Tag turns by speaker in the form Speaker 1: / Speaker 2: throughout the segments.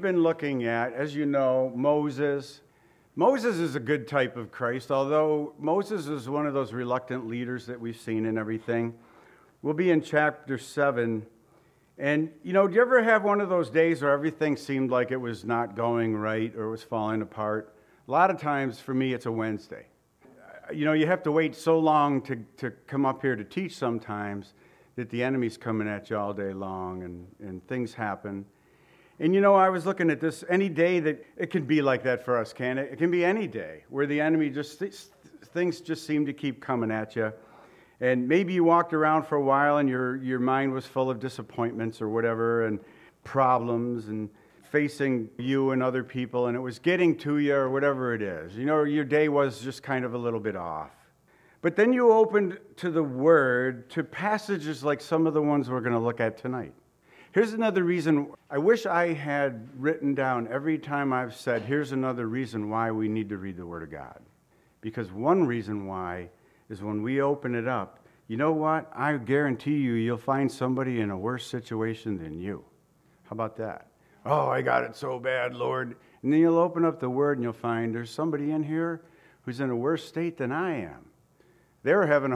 Speaker 1: been looking at, as you know, Moses. Moses is a good type of Christ, although Moses is one of those reluctant leaders that we've seen in everything. We'll be in chapter 7. And, do you ever have one of those days where everything seemed like it was not going right or it was falling apart? A lot of times, for me, it's a Wednesday. You have to wait so long to come up here to teach sometimes that the enemy's coming at you all day long and things happen. And I was looking at this, any day that it can be like that for us, can it? It can be any day where the enemy things just seem to keep coming at you. And maybe you walked around for a while and your mind was full of disappointments or whatever and problems and facing you and other people, and it was getting to you or whatever it is. Your day was just kind of a little bit off. But then you opened to the Word, to passages like some of the ones we're going to look at tonight. Here's another reason. I wish I had written down every time I've said, here's another reason why we need to read the Word of God. Because one reason why is when we open it up, you know what? I guarantee you'll find somebody in a worse situation than you. How about that? Oh, I got it so bad, Lord. And then you'll open up the Word and you'll find there's somebody in here who's in a worse state than I am. They're having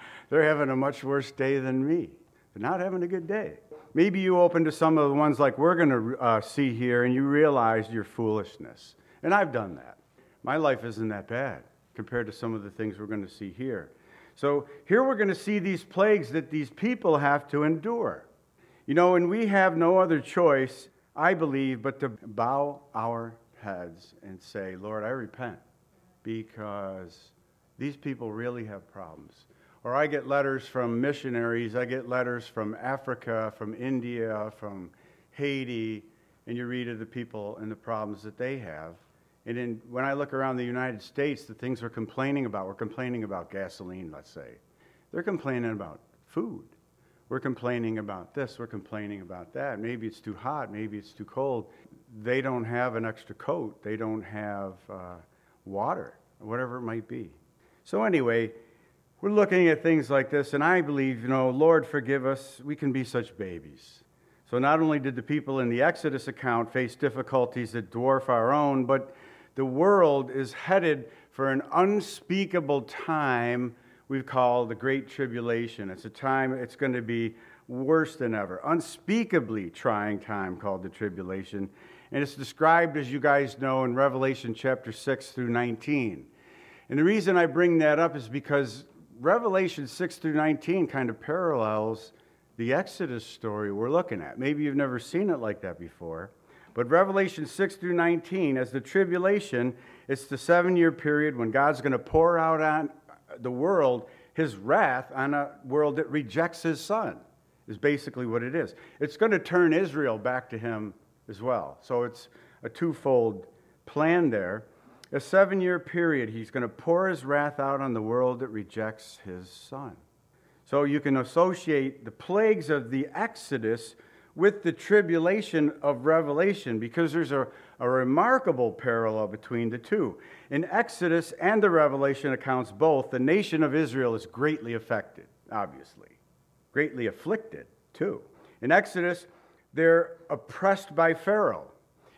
Speaker 1: a much worse day than me. They're not having a good day. Maybe you open to some of the ones like we're going to see here and you realize your foolishness. And I've done that. My life isn't that bad compared to some of the things we're going to see here. So here we're going to see these plagues that these people have to endure. And we have no other choice, I believe, but to bow our heads and say, Lord, I repent, because these people really have problems. Or I get letters from missionaries, I get letters from Africa, from India, from Haiti, and you read of the people and the problems that they have. And then when I look around the United States, the things we're complaining about gasoline, let's say. They're complaining about food. We're complaining about this, we're complaining about that. Maybe it's too hot, maybe it's too cold. They don't have an extra coat. They don't have water, whatever it might be. So anyway, we're looking at things like this, and I believe, Lord, forgive us. We can be such babies. So not only did the people in the Exodus account face difficulties that dwarf our own, but the world is headed for an unspeakable time we call the Great Tribulation. It's a time, it's going to be worse than ever. Unspeakably trying time called the Tribulation. And it's described, as you guys know, in Revelation chapter 6 through 19. And the reason I bring that up is because Revelation 6 through 19 kind of parallels the Exodus story we're looking at. Maybe you've never seen it like that before. But Revelation 6 through 19, as the tribulation, it's the 7-year period when God's going to pour out on the world his wrath on a world that rejects his son, is basically what it is. It's going to turn Israel back to him as well. So it's a twofold plan there. A 7-year period, he's going to pour his wrath out on the world that rejects his son. So you can associate the plagues of the Exodus with the tribulation of Revelation, because there's a remarkable parallel between the two. In Exodus and the Revelation accounts both, the nation of Israel is greatly affected, obviously. Greatly afflicted, too. In Exodus, they're oppressed by Pharaoh,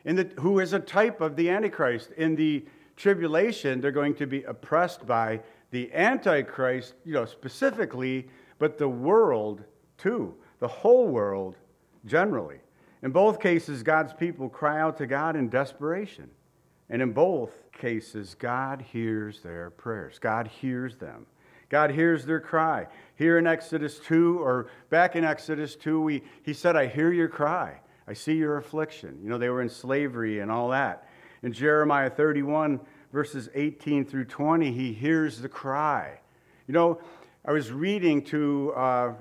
Speaker 1: who is a type of the Antichrist. In the tribulation, they're going to be oppressed by the Antichrist, specifically, but the world, too. The whole world, generally. In both cases, God's people cry out to God in desperation. And in both cases, God hears their prayers. God hears them. God hears their cry. Here in Exodus 2, or back in Exodus 2, he said, I hear your cry. I see your affliction. They were in slavery and all that. In Jeremiah 31, verses 18 through 20, he hears the cry. I was reading to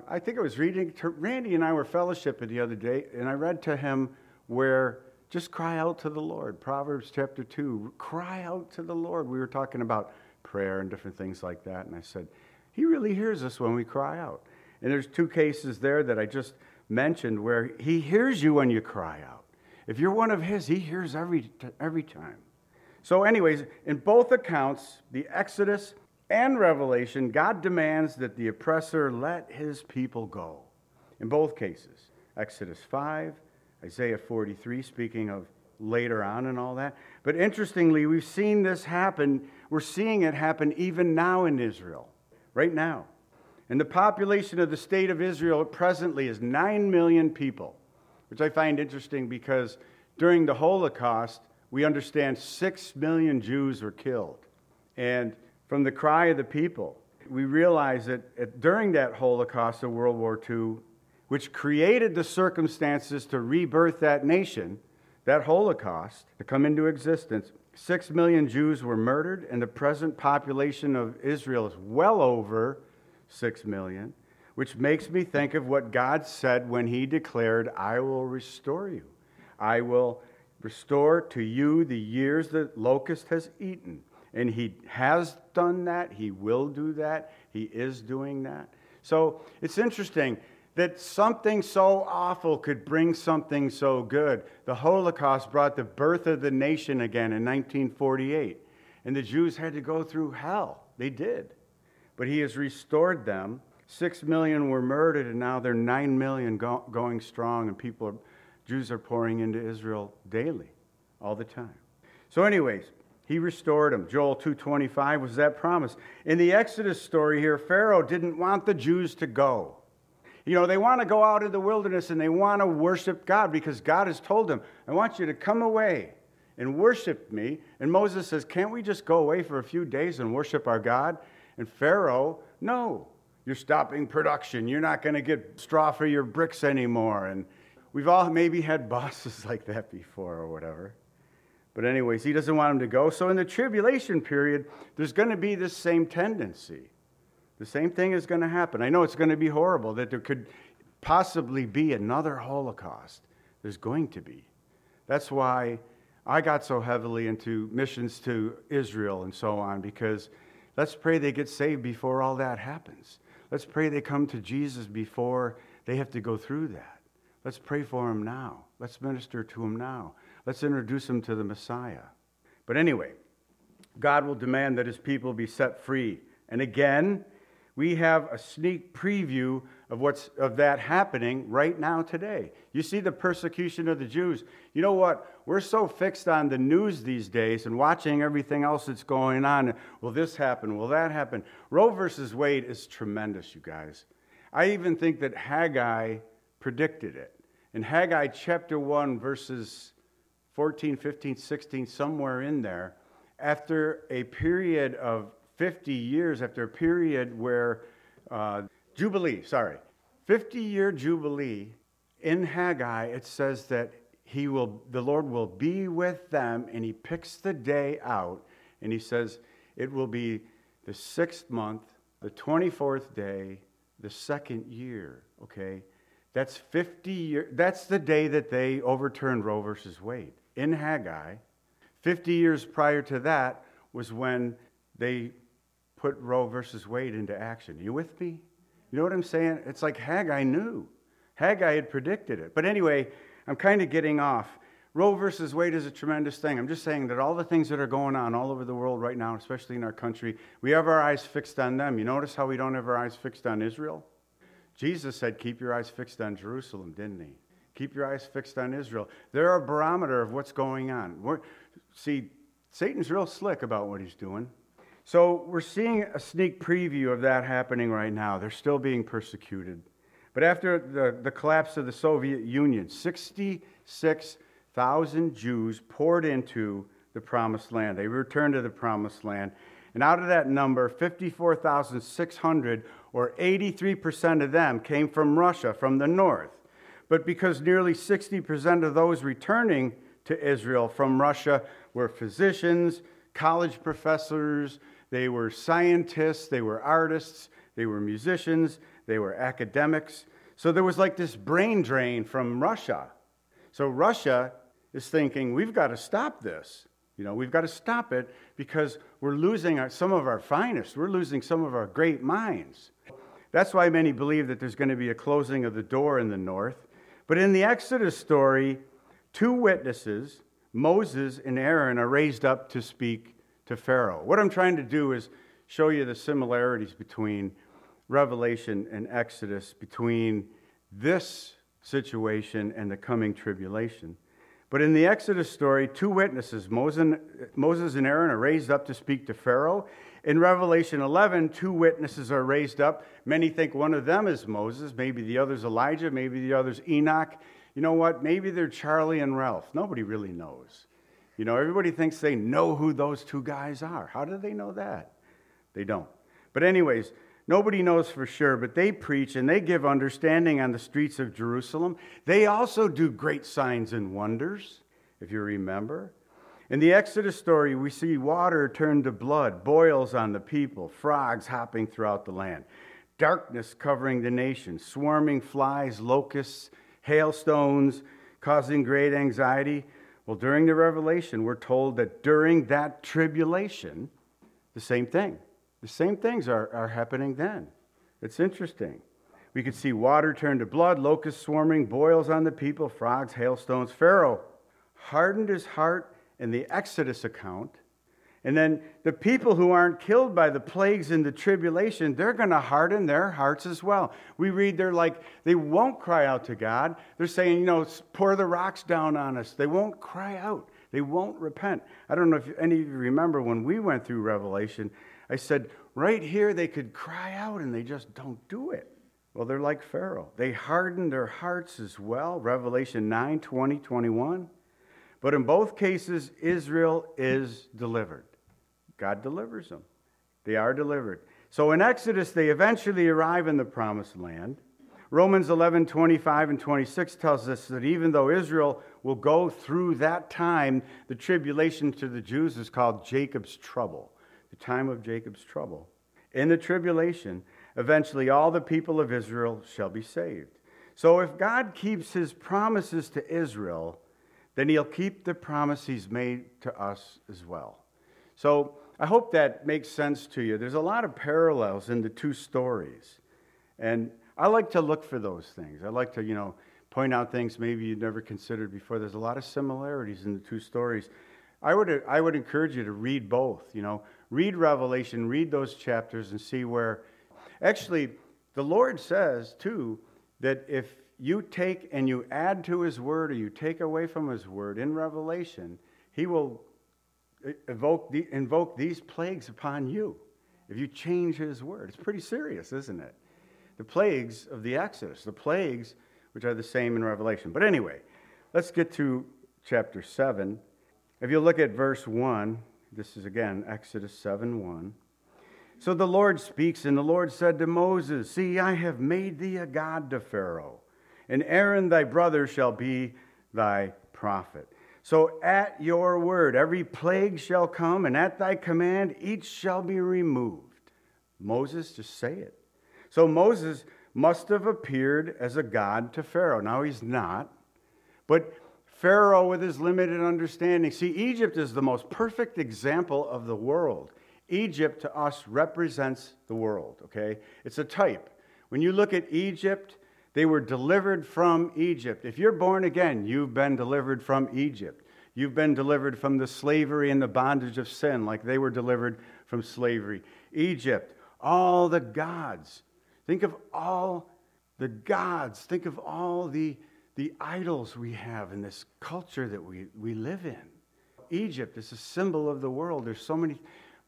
Speaker 1: Randy, and I were fellowshipping the other day, and I read to him where just cry out to the Lord. Proverbs chapter 2, cry out to the Lord. We were talking about prayer and different things like that, and I said, he really hears us when we cry out. And there's 2 cases there that I just mentioned where he hears you when you cry out. If you're one of his, he hears every time. So anyways, in both accounts, the Exodus and Revelation, God demands that the oppressor let his people go. In both cases, Exodus 5, Isaiah 43, speaking of later on and all that. But interestingly, we've seen this happen. We're seeing it happen even now in Israel, right now. And the population of the state of Israel presently is 9 million people, which I find interesting because during the Holocaust, we understand 6 million Jews were killed. And from the cry of the people, we realize that during that Holocaust of World War II, which created the circumstances to rebirth that nation, that Holocaust, to come into existence, 6 million Jews were murdered, and the present population of Israel is well over 6 million, which makes me think of what God said when he declared, I will restore you. I will restore to you the years the locust has eaten. And he has done that. He will do that. He is doing that. So it's interesting that something so awful could bring something so good. The Holocaust brought the birth of the nation again in 1948. And the Jews had to go through hell. They did. But he has restored them. 6 million were murdered, and now they're 9 million going strong, and Jews are pouring into Israel daily, all the time. So anyways, he restored them. Joel 2:25 was that promise. In the Exodus story here, Pharaoh didn't want the Jews to go. They want to go out in the wilderness and they want to worship God because God has told them, I want you to come away and worship me. And Moses says, can't we just go away for a few days and worship our God? And Pharaoh, no, you're stopping production. You're not going to get straw for your bricks anymore. And we've all maybe had bosses like that before or whatever. But anyways, he doesn't want them to go. So in the tribulation period, there's going to be this same tendency. The same thing is going to happen. I know it's going to be horrible that there could possibly be another Holocaust. There's going to be. That's why I got so heavily into missions to Israel and so on, because let's pray they get saved before all that happens. Let's pray they come to Jesus before they have to go through that. Let's pray for them now. Let's minister to them now. Let's introduce them to the Messiah. But anyway, God will demand that his people be set free. And again, we have a sneak preview of that happening right now today. You see the persecution of the Jews. You know what? We're so fixed on the news these days and watching everything else that's going on. Will this happen? Will that happen? Roe versus Wade is tremendous, you guys. I even think that Haggai predicted it. In Haggai chapter 1, verses 14, 15, 16, somewhere in there, after a period of 50 years, after a period where 50-year Jubilee, in Haggai, it says that the Lord will be with them, and he picks the day out, and he says it will be the 6th month, the 24th day, the 2nd year, okay? That's 50 years. That's the day that they overturned Roe versus Wade. In Haggai, 50 years prior to that was when they put Roe versus Wade into action. You with me? You know what I'm saying? It's like Haggai knew. Haggai had predicted it. But anyway, I'm kind of getting off. Roe versus Wade is a tremendous thing. I'm just saying that all the things that are going on all over the world right now, especially in our country, we have our eyes fixed on them. You notice how we don't have our eyes fixed on Israel? Jesus said, keep your eyes fixed on Jerusalem, didn't he? Keep your eyes fixed on Israel. They're a barometer of what's going on. See, Satan's real slick about what he's doing. So we're seeing a sneak preview of that happening right now. They're still being persecuted. But after the collapse of the Soviet Union, 66,000 Jews poured into the Promised Land. They returned to the Promised Land. And out of that number, 54,600, or 83% of them, came from Russia, from the north. But because nearly 60% of those returning to Israel from Russia were physicians, college professors, they were scientists, they were artists, they were musicians, they were academics. So there was like this brain drain from Russia. So Russia is thinking, we've got to stop this. We've got to stop it because we're losing some of our finest. We're losing some of our great minds. That's why many believe that there's going to be a closing of the door in the north. But in the Exodus story, 2 witnesses, Moses and Aaron, are raised up to speak to Pharaoh. What I'm trying to do is show you the similarities between Revelation and Exodus, between this situation and the coming tribulation. But in the Exodus story, two witnesses, Moses and Aaron, are raised up to speak to Pharaoh. In Revelation 11, two witnesses are raised up. Many think one of them is Moses, maybe the other's Elijah, maybe the other's Enoch. You know what? Maybe they're Charlie and Ralph. Nobody really knows. You know, everybody thinks they know who those two guys are. How do they know that? They don't. But anyways, nobody knows for sure, but they preach and they give understanding on the streets of Jerusalem. They also do great signs and wonders, if you remember. In the Exodus story, we see water turn to blood, boils on the people, frogs hopping throughout the land, darkness covering the nation, swarming flies, locusts, hailstones, causing great anxiety. Well, during the Revelation, we're told that during that tribulation, the same things are happening then. It's interesting. We could see water turn to blood, locusts swarming, boils on the people, frogs, hailstones. Pharaoh hardened his heart in the Exodus account. And then the people who aren't killed by the plagues in the tribulation, they're going to harden their hearts as well. We read they won't cry out to God. They're saying, pour the rocks down on us. They won't cry out. They won't repent. I don't know if any of you remember when we went through Revelation, I said, right here they could cry out and they just don't do it. Well, they're like Pharaoh. They harden their hearts as well. Revelation 9, 20, 21. But in both cases, Israel is delivered. God delivers them. They are delivered. So in Exodus, they eventually arrive in the promised land. Romans 11, 25 and 26 tells us that even though Israel will go through that time, the tribulation to the Jews is called Jacob's trouble, the time of Jacob's trouble. In the tribulation, eventually all the people of Israel shall be saved. So if God keeps his promises to Israel, then he'll keep the promise he's made to us as well. So I hope that makes sense to you. There's a lot of parallels in the two stories. And I like to look for those things. I like to, point out things maybe you'd never considered before. There's a lot of similarities in the two stories. I would encourage you to read both, Read Revelation, read those chapters and see where... Actually, the Lord says, too, that if you take and you add to his word or you take away from his word in Revelation, he will invoke these plagues upon you if you change his word. It's pretty serious, isn't it? The plagues of the Exodus, the plagues which are the same in Revelation. But anyway, let's get to chapter 7. If you look at verse 1, this is again Exodus 7:1. So the Lord speaks, and the Lord said to Moses, See, I have made thee a god to Pharaoh, and Aaron thy brother shall be thy prophet. So at your word every plague shall come, and at thy command each shall be removed. Moses, just say it. So Moses must have appeared as a god to Pharaoh. Now he's not, but Pharaoh with his limited understanding. See, Egypt is the most perfect example of the world. Egypt to us represents the world, okay? It's a type. When you look at Egypt, they were delivered from Egypt. If you're born again, you've been delivered from Egypt. You've been delivered from the slavery and the bondage of sin, like they were delivered from slavery. Egypt, all the gods. Think of all the gods. Think of all the idols we have in this culture that we live in. Egypt is a symbol of the world. There's so many...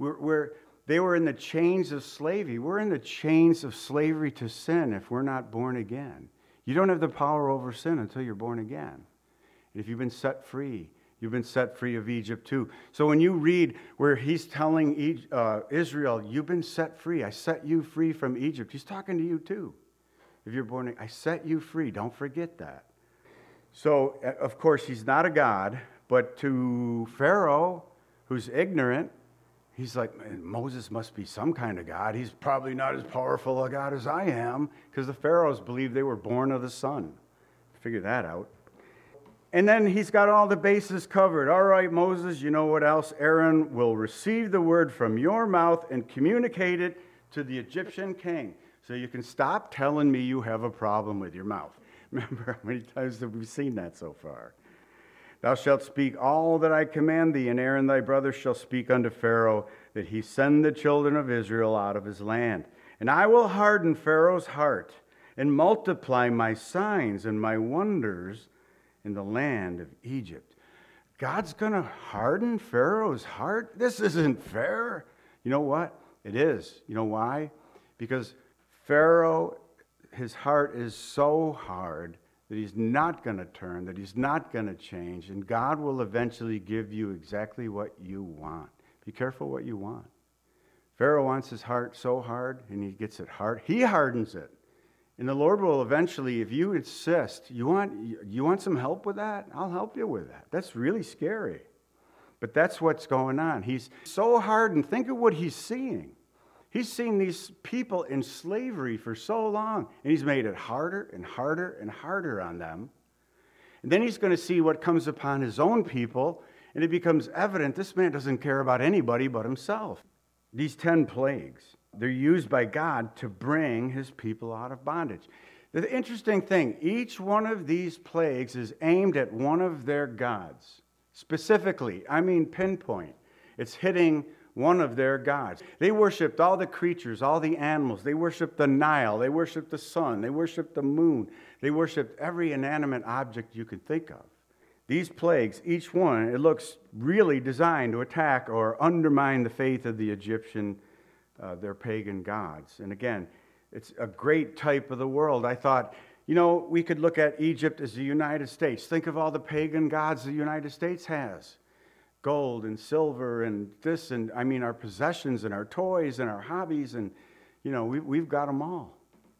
Speaker 1: They were in the chains of slavery. We're in the chains of slavery to sin if we're not born again. You don't have the power over sin until you're born again. And if you've been set free, you've been set free of Egypt too. So when you read where he's telling Israel, you've been set free. I set you free from Egypt. He's talking to you too. If you're born again, I set you free. Don't forget that. So, of course, he's not a god, but to Pharaoh, who's ignorant, he's like, Moses must be some kind of God. He's probably not as powerful a God as I am, because the Pharaohs believed they were born of the sun. Figure that out. And then he's got all the bases covered. All right, Moses, you know what else? Aaron will receive the word from your mouth and communicate it to the Egyptian king. So you can stop telling me you have a problem with your mouth. Remember how many times have we seen that so far? Thou shalt speak all that I command thee, and Aaron thy brother shall speak unto Pharaoh, that he send the children of Israel out of his land. And I will harden Pharaoh's heart, and multiply my signs and my wonders in the land of Egypt. God's going to harden Pharaoh's heart? This isn't fair. You know what? It is. You know why? Because Pharaoh, his heart is so hard that he's not going to turn, that he's not going to change, and God will eventually give you exactly what you want. Be careful what you want. Pharaoh wants his heart so hard, and he gets it hard. He hardens it. And the Lord will eventually, if you insist, you want some help with that? I'll help you with that. That's really scary. But that's what's going on. He's so hardened. Think of what he's seeing. He's seen these people in slavery for so long, and he's made it harder and harder and harder on them. And then he's going to see what comes upon his own people, and it becomes evident this man doesn't care about anybody but himself. These 10 plagues, they're used by God to bring his people out of bondage. The interesting thing, each one of these plagues is aimed at one of their gods. Specifically, I mean pinpoint. It's hitting one of their gods. They worshipped all the creatures, all the animals. They worshipped the Nile. They worshipped the sun. They worshipped the moon. They worshipped every inanimate object you could think of. These plagues, each one, it looks really designed to attack or undermine the faith of the Egyptian, their pagan gods. And again, it's a great type of the world. I thought, we could look at Egypt as the United States. Think of all the pagan gods the United States has. Gold and silver and this and, our possessions and our toys and our hobbies and, we've got them all.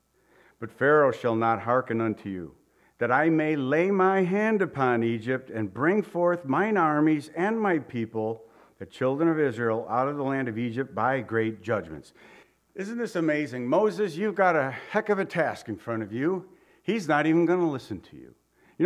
Speaker 1: But Pharaoh shall not hearken unto you, that I may lay my hand upon Egypt and bring forth mine armies and my people, the children of Israel, out of the land of Egypt by great judgments. Isn't this amazing? Moses, you've got a heck of a task in front of you. He's not even going to listen to you.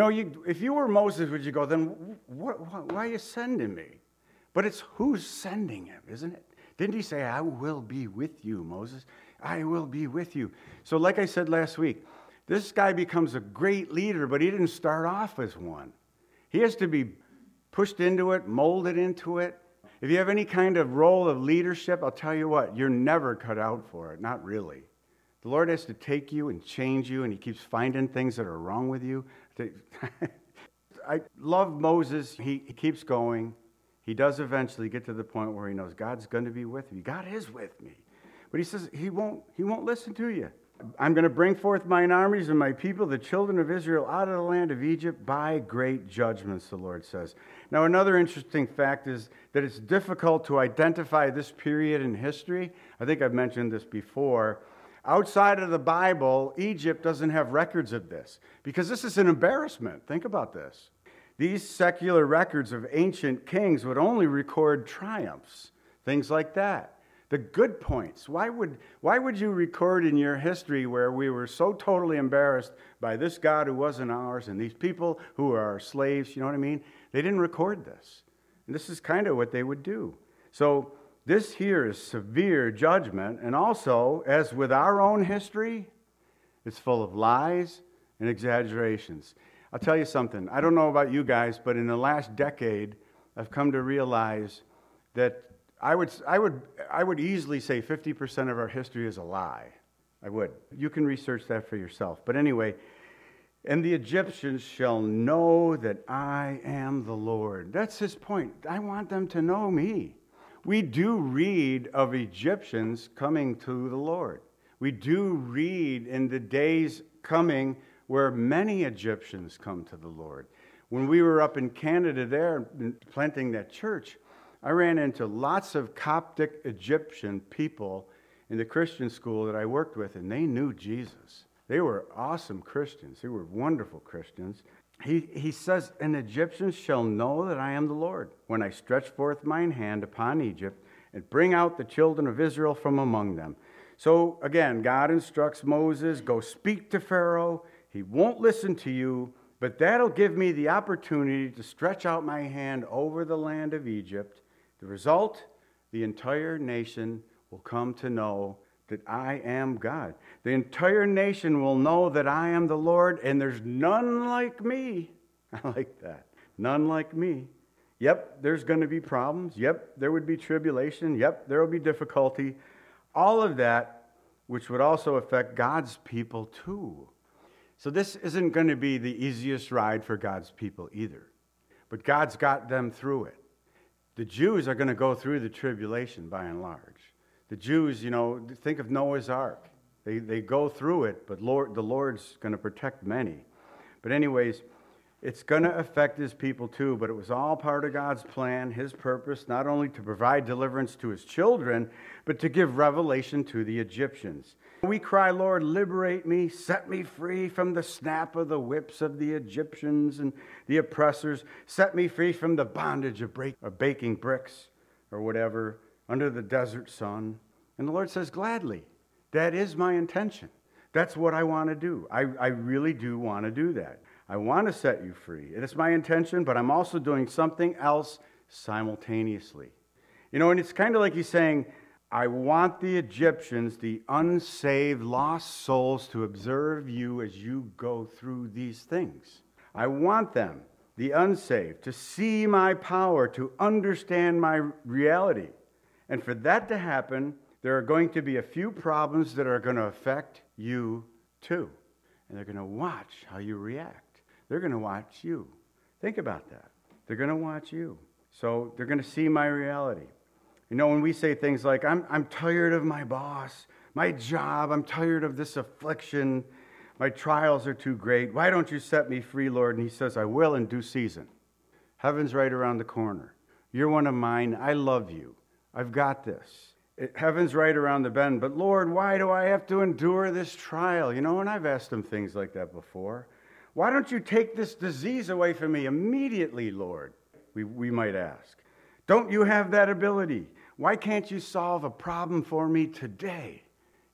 Speaker 1: If you were Moses, would you go, then why are you sending me? But it's who's sending him, isn't it? Didn't he say, I will be with you, Moses? I will be with you. So like I said last week, this guy becomes a great leader, but he didn't start off as one. He has to be pushed into it, molded into it. If you have any kind of role of leadership, I'll tell you what, you're never cut out for it, not really. The Lord has to take you and change you, and he keeps finding things that are wrong with you. I love Moses. He keeps going. He does eventually get to the point where he knows God's going to be with me. God is with me. But he says he won't listen to you. I'm going to bring forth mine armies and my people, the children of Israel, out of the land of Egypt by great judgments, the Lord says. Now, another interesting fact is that it's difficult to identify this period in history. I think I've mentioned this before. Outside of the Bible, Egypt doesn't have records of this because this is an embarrassment. Think about this. These secular records of ancient kings would only record triumphs, things like that. The good points. Why would you record in your history where we were so totally embarrassed by this God who wasn't ours and these people who are our slaves, you know what I mean? They didn't record this. And this is kind of what they would do. So this here is severe judgment, and also, as with our own history, it's full of lies and exaggerations. I'll tell you something. I don't know about you guys, but in the last decade, I've come to realize that I would easily say 50% of our history is a lie. I would. You can research that for yourself. But anyway, and the Egyptians shall know that I am the Lord. That's his point. I want them to know me. We do read of Egyptians coming to the Lord. We do read in the days coming where many Egyptians come to the Lord. When we were up in Canada there planting that church, I ran into lots of Coptic Egyptian people in the Christian school that I worked with, and they knew Jesus. They were awesome Christians. They were wonderful Christians. He says, and Egyptians shall know that I am the Lord, when I stretch forth mine hand upon Egypt and bring out the children of Israel from among them. So again, God instructs Moses, go speak to Pharaoh. He won't listen to you, but that'll give me the opportunity to stretch out my hand over the land of Egypt. The result, the entire nation will come to know that I am God. The entire nation will know that I am the Lord, and there's none like me. I like that. None like me. Yep, there's going to be problems. Yep, there would be tribulation. Yep, there will be difficulty. All of that, which would also affect God's people too. So this isn't going to be the easiest ride for God's people either. but God's got them through it. The Jews are going to go through the tribulation by and large. The Jews, think of Noah's Ark. They go through it, but the Lord's going to protect many. But anyways, it's going to affect his people too, but it was all part of God's plan, his purpose, not only to provide deliverance to his children, but to give revelation to the Egyptians. We cry, Lord, liberate me, set me free from the snap of the whips of the Egyptians and the oppressors, set me free from the bondage of baking bricks or whatever under the desert sun. And the Lord says, gladly, that is my intention. That's what I want to do. I really do want to do that. I want to set you free. It is my intention, but I'm also doing something else simultaneously. And it's kind of like he's saying, I want the Egyptians, the unsaved, lost souls, to observe you as you go through these things. I want them, the unsaved, to see my power, to understand my reality. And for that to happen, there are going to be a few problems that are going to affect you too. And they're going to watch how you react. They're going to watch you. Think about that. They're going to watch you. So they're going to see my reality. When we say things like, I'm tired of my boss, my job, I'm tired of this affliction, my trials are too great. Why don't you set me free, Lord? And he says, I will in due season. Heaven's right around the corner. You're one of mine. I love you. I've got this. Heaven's right around the bend. But Lord, why do I have to endure this trial? And I've asked him things like that before. Why don't you take this disease away from me immediately, Lord? We might ask. Don't you have that ability? Why can't you solve a problem for me today?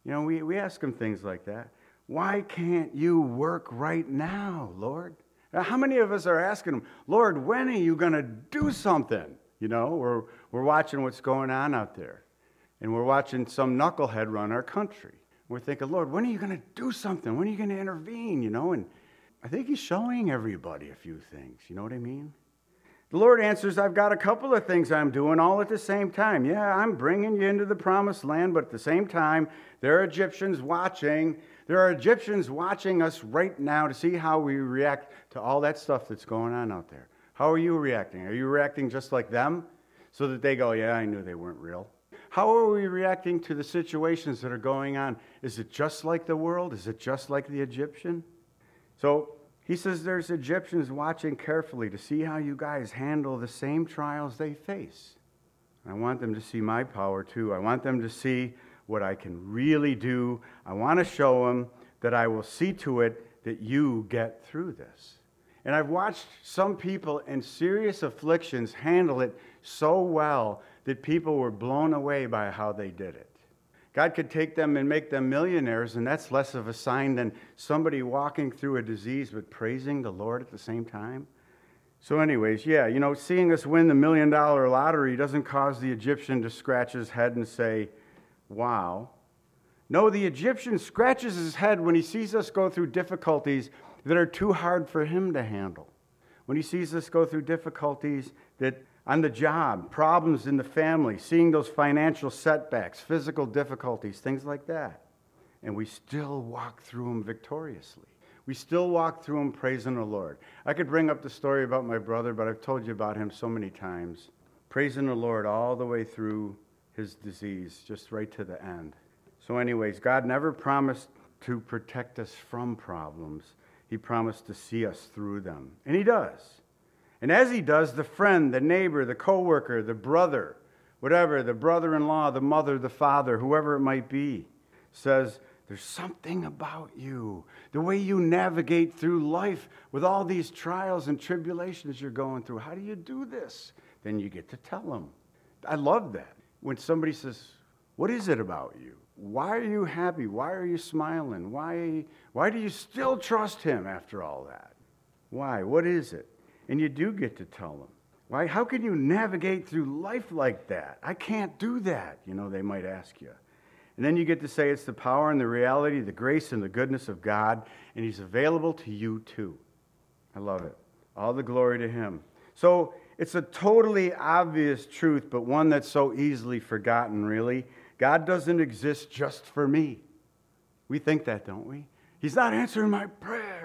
Speaker 1: We ask him things like that. Why can't you work right now, Lord? Now, how many of us are asking him, Lord, when are you going to do something? We're watching what's going on out there. And we're watching some knucklehead run our country. We're thinking, Lord, when are you going to do something? When are you going to intervene? And I think he's showing everybody a few things. You know what I mean? The Lord answers, I've got a couple of things I'm doing all at the same time. Yeah, I'm bringing you into the promised land, but at the same time, there are Egyptians watching. There are Egyptians watching us right now to see how we react to all that stuff that's going on out there. How are you reacting? Are you reacting just like them so that they go, yeah, I knew they weren't real? How are we reacting to the situations that are going on? Is it just like the world? Is it just like the Egyptian? So he says there's Egyptians watching carefully to see how you guys handle the same trials they face. I want them to see my power too. I want them to see what I can really do. I want to show them that I will see to it that you get through this. And I've watched some people in serious afflictions handle it so well that people were blown away by how they did it. God could take them and make them millionaires, and that's less of a sign than somebody walking through a disease but praising the Lord at the same time. So anyways, seeing us win the $1 million lottery doesn't cause the Egyptian to scratch his head and say, wow. No, the Egyptian scratches his head when he sees us go through difficulties that are too hard for him to handle. When he sees us go through difficulties that on the job, problems in the family, seeing those financial setbacks, physical difficulties, things like that. And we still walk through them victoriously. We still walk through them praising the Lord. I could bring up the story about my brother, but I've told you about him so many times. Praising the Lord all the way through his disease, just right to the end. So anyways, God never promised to protect us from problems. He promised to see us through them. And he does. And as he does, the friend, the neighbor, the coworker, the brother, whatever, the brother-in-law, the mother, the father, whoever it might be, says, there's something about you, the way you navigate through life with all these trials and tribulations you're going through. How do you do this? Then you get to tell them. I love that. When somebody says, what is it about you? Why are you happy? Why are you smiling? Why do you still trust him after all that? Why? What is it? And you do get to tell them. Why? How can you navigate through life like that? I can't do that, they might ask you. And then you get to say it's the power and the reality, the grace and the goodness of God, and he's available to you too. I love it. All the glory to him. So it's a totally obvious truth, but one that's so easily forgotten, really. God doesn't exist just for me. We think that, don't we? He's not answering my prayer.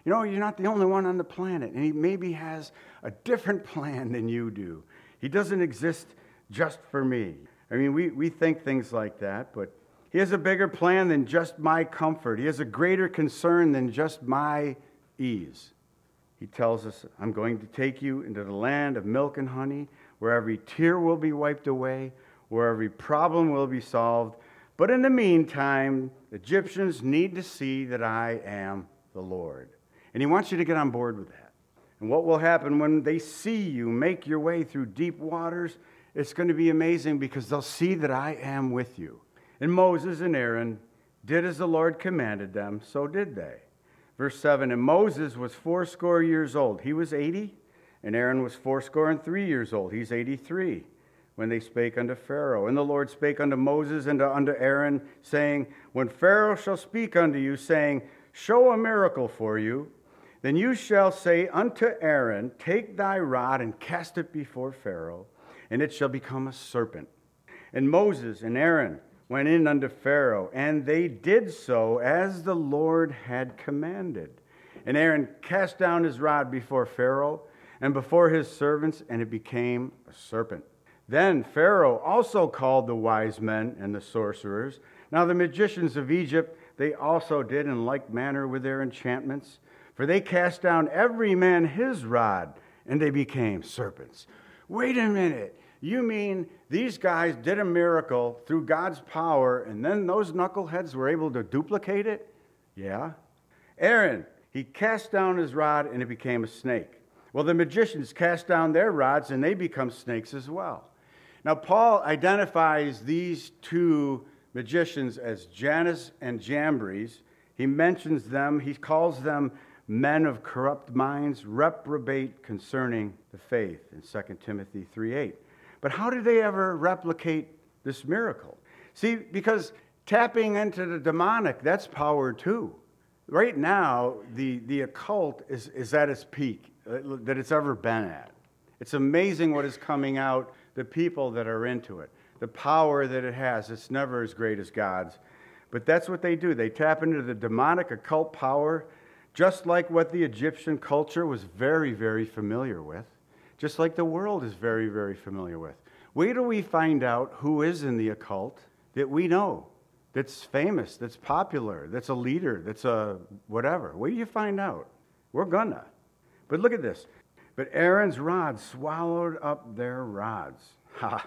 Speaker 1: You know, you're not the only one on the planet, and he maybe has a different plan than you do. He doesn't exist just for me. I mean, we think things like that, but he has a bigger plan than just my comfort. He has a greater concern than just my ease. He tells us, I'm going to take you into the land of milk and honey, where every tear will be wiped away, where every problem will be solved. But in the meantime, Egyptians need to see that I am the Lord. And he wants you to get on board with that. And what will happen when they see you make your way through deep waters? It's going to be amazing because they'll see that I am with you. And Moses and Aaron did as the Lord commanded them, so did they. Verse 7, and Moses was 80 years old. He was 80, and Aaron was 83 years old. He's 83. When they spake unto Pharaoh. And the Lord spake unto Moses and unto Aaron, saying, when Pharaoh shall speak unto you, saying, show a miracle for you, then you shall say unto Aaron, take thy rod and cast it before Pharaoh, and it shall become a serpent. And Moses and Aaron went in unto Pharaoh, and they did so as the Lord had commanded. And Aaron cast down his rod before Pharaoh and before his servants, and it became a serpent. Then Pharaoh also called the wise men and the sorcerers. Now the magicians of Egypt, they also did in like manner with their enchantments, for they cast down every man his rod, and they became serpents. Wait a minute. You mean these guys did a miracle through God's power, and then those knuckleheads were able to duplicate it? Yeah. Aaron, he cast down his rod, and it became a snake. Well, the magicians cast down their rods, and they become snakes as well. Now, Paul identifies these two magicians as Jannes and Jambres. He mentions them. He calls them men of corrupt minds, reprobate concerning the faith in 2 Timothy 3:8. But how did they ever replicate this miracle? See, because tapping into the demonic, that's power too. Right now, the occult is at its peak that it's ever been at. It's amazing what is coming out, the people that are into it, the power that it has. It's never as great as God's. But that's what they do. They tap into the demonic occult power, just like what the Egyptian culture was very, very familiar with. Just like the world is very, very familiar with. Wait till we find out who is in the occult that we know, that's famous, that's popular, that's a leader, that's a whatever. Wait till you find out. We're gonna. But look at this. But Aaron's rod swallowed up their rods. Ha!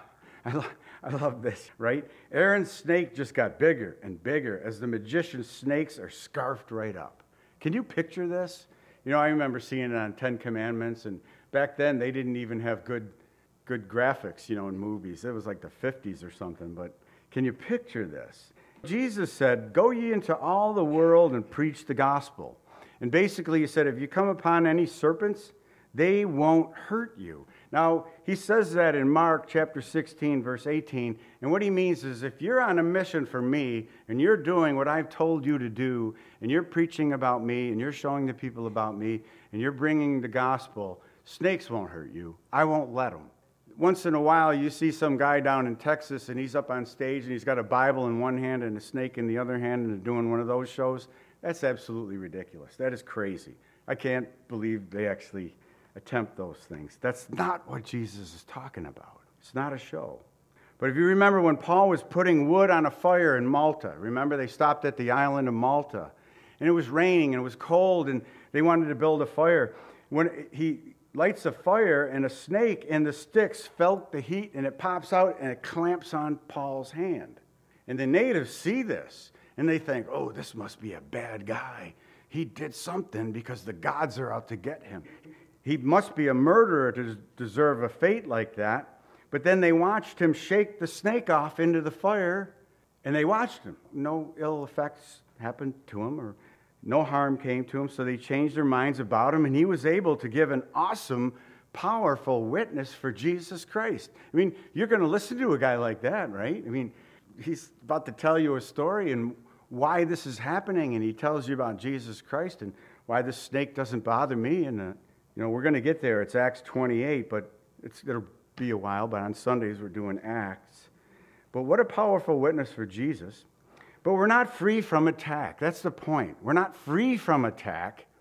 Speaker 1: I love this, right? Aaron's snake just got bigger and bigger as the magician's snakes are scarfed right up. Can you picture this? You know, I remember seeing it on 10 Commandments, and back then, they didn't even have good graphics, you know, in movies. It was like the 50s or something, but can you picture this? Jesus said, go ye into all the world and preach the gospel. And basically, he said, if you come upon any serpents, they won't hurt you. Now, he says that in Mark chapter 16, verse 18, and what he means is if you're on a mission for me, and you're doing what I've told you to do, and you're preaching about me, and you're showing the people about me, and you're bringing the gospel, snakes won't hurt you. I won't let them. Once in a while, you see some guy down in Texas, and he's up on stage, and he's got a Bible in one hand and a snake in the other hand, and they're doing one of those shows. That's absolutely ridiculous. That is crazy. I can't believe they actually attempt those things. That's not what Jesus is talking about. It's not a show. But if you remember when Paul was putting wood on a fire in Malta, remember they stopped at the island of Malta, and it was raining, and it was cold, and they wanted to build a fire. When he lights a fire, and a snake in the sticks felt the heat, and it pops out, and it clamps on Paul's hand. And the natives see this, and they think, oh, this must be a bad guy. He did something because the gods are out to get him. He must be a murderer to deserve a fate like that. But then they watched him shake the snake off into the fire, and they watched him. No ill effects happened to him, or no harm came to him, so they changed their minds about him, and he was able to give an awesome, powerful witness for Jesus Christ. I mean, you're going to listen to a guy like that, right? I mean, he's about to tell you a story and why this is happening, and he tells you about Jesus Christ and why this snake doesn't bother me, and we're going to get there. It's Acts 28, but it'll be a while, but on Sundays we're doing Acts. But what a powerful witness for Jesus. But we're not free from attack. That's the point. We're not free from attack.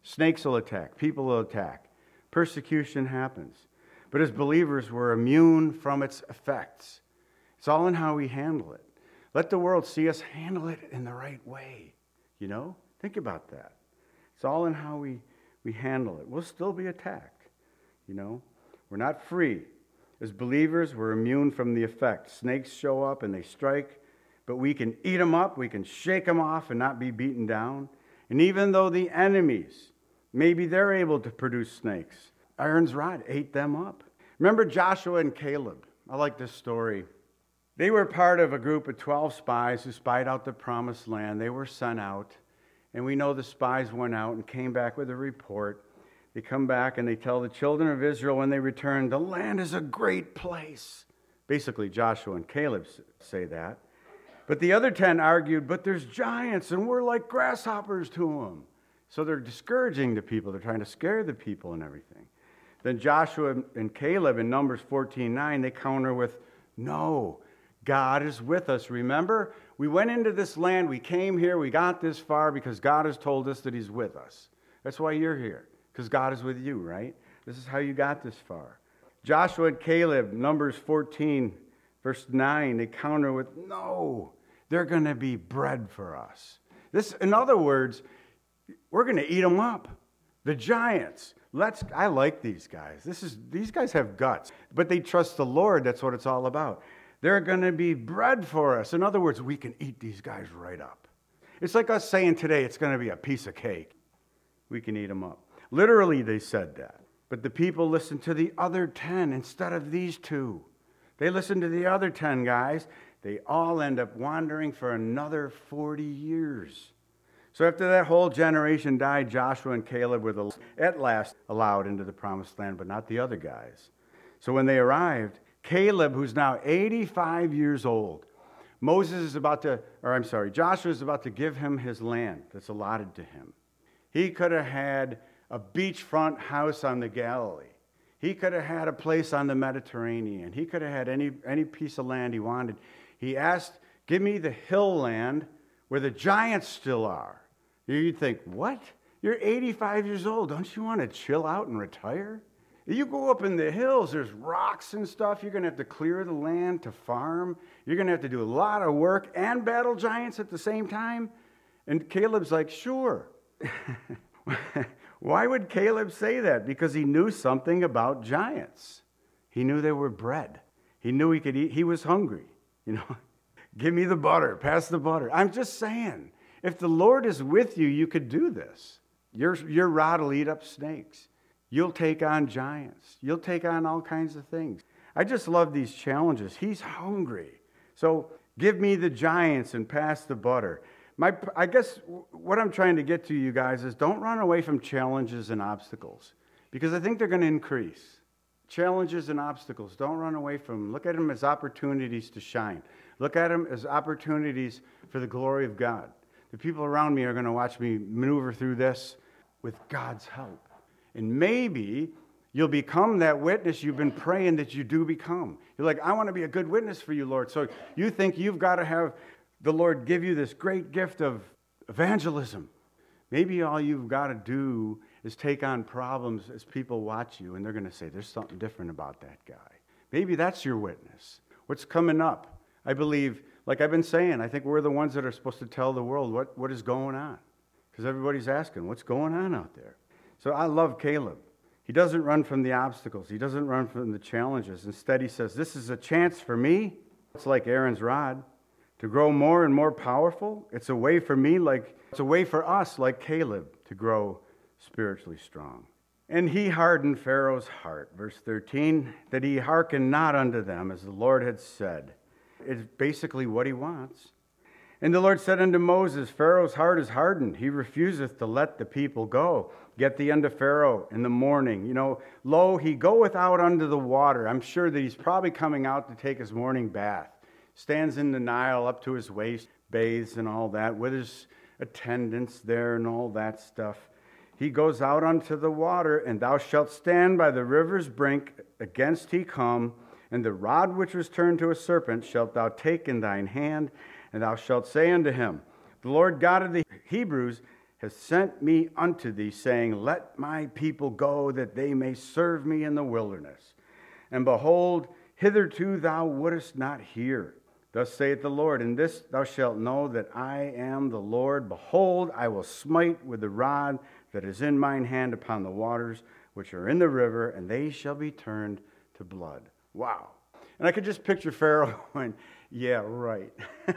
Speaker 1: Snakes will attack. People will attack. Persecution happens. But as believers, we're immune from its effects. It's all in how we handle it. Let the world see us handle it in the right way. You know? Think about that. It's all in how we handle it. We'll still be attacked. You know? We're not free. As believers, we're immune from the effect. Snakes show up and they strike, but we can eat them up, we can shake them off and not be beaten down. And even though the enemies, maybe they're able to produce snakes, Aaron's rod ate them up. Remember Joshua and Caleb? I like this story. They were part of a group of 12 spies who spied out the promised land. They were sent out, and we know the spies went out and came back with a report. They come back and they tell the children of Israel when they return, the land is a great place. Basically, Joshua and Caleb say that. But the other 10 argued, but there's giants and we're like grasshoppers to them. So they're discouraging the people. They're trying to scare the people and everything. Then Joshua and Caleb in Numbers 14:9, they counter with, no, God is with us. Remember, we went into this land, we came here, we got this far because God has told us that he's with us. That's why you're here. Because God is with you, right? This is how you got this far. Joshua and Caleb, Numbers 14, verse 9, they counter with, no, they're going to be bread for us. This, in other words, we're going to eat them up. The giants. I like these guys. These guys have guts, but they trust the Lord. That's what it's all about. They're going to be bread for us. In other words, we can eat these guys right up. It's like us saying today it's going to be a piece of cake. We can eat them up. Literally, they said that. But the people listened to the other 10 instead of these two. They listened to the other 10 guys. They all end up wandering for another 40 years. So after that whole generation died, Joshua and Caleb were at last allowed into the promised land, but not the other guys. So when they arrived, Caleb, who's now 85 years old, Joshua is about to give him his land that's allotted to him. He could have had a beachfront house on the Galilee. He could have had a place on the Mediterranean. He could have had any piece of land he wanted. He asked, give me the hill land where the giants still are. You'd think, what? You're 85 years old. Don't you want to chill out and retire? You go up in the hills, there's rocks and stuff. You're going to have to clear the land to farm. You're going to have to do a lot of work and battle giants at the same time. And Caleb's like, sure. Why would Caleb say that? Because he knew something about giants. He knew they were bread. He knew he could eat. He was hungry. You know, give me the butter. Pass the butter. I'm just saying, if the Lord is with you, you could do this. Your rod will eat up snakes. You'll take on giants. You'll take on all kinds of things. I just love these challenges. He's hungry. So give me the giants and pass the butter. I guess what I'm trying to get to you guys is don't run away from challenges and obstacles because I think they're going to increase. Challenges and obstacles, don't run away from them. Look at them as opportunities to shine. Look at them as opportunities for the glory of God. The people around me are going to watch me maneuver through this with God's help. And maybe you'll become that witness you've been praying that you do become. You're like, I want to be a good witness for you, Lord. So you think you've got to have the Lord give you this great gift of evangelism. Maybe all you've got to do is take on problems as people watch you, and they're going to say, there's something different about that guy. Maybe that's your witness. What's coming up? I believe, like I've been saying, I think we're the ones that are supposed to tell the world what is going on. Because everybody's asking, what's going on out there? So I love Caleb. He doesn't run from the obstacles. He doesn't run from the challenges. Instead, he says, this is a chance for me. It's like Aaron's rod. To grow more and more powerful. It's a way for me, it's a way for us, like Caleb, to grow spiritually strong. And he hardened Pharaoh's heart, verse 13, that he hearkened not unto them, as the Lord had said. It's basically what he wants. And the Lord said unto Moses, Pharaoh's heart is hardened. He refuseth to let the people go. Get thee unto Pharaoh in the morning. Lo, he goeth out unto the water. I'm sure that he's probably coming out to take his morning bath. Stands in the Nile up to his waist, bathes and all that, with his attendants there and all that stuff. He goes out unto the water, and thou shalt stand by the river's brink against he come, and the rod which was turned to a serpent shalt thou take in thine hand, and thou shalt say unto him, the Lord God of the Hebrews has sent me unto thee, saying, Let my people go, that they may serve me in the wilderness. And behold, hitherto thou wouldest not hear. Thus saith the Lord, In this thou shalt know that I am the Lord. Behold, I will smite with the rod that is in mine hand upon the waters which are in the river, and they shall be turned to blood. Wow. And I could just picture Pharaoh going, yeah, right.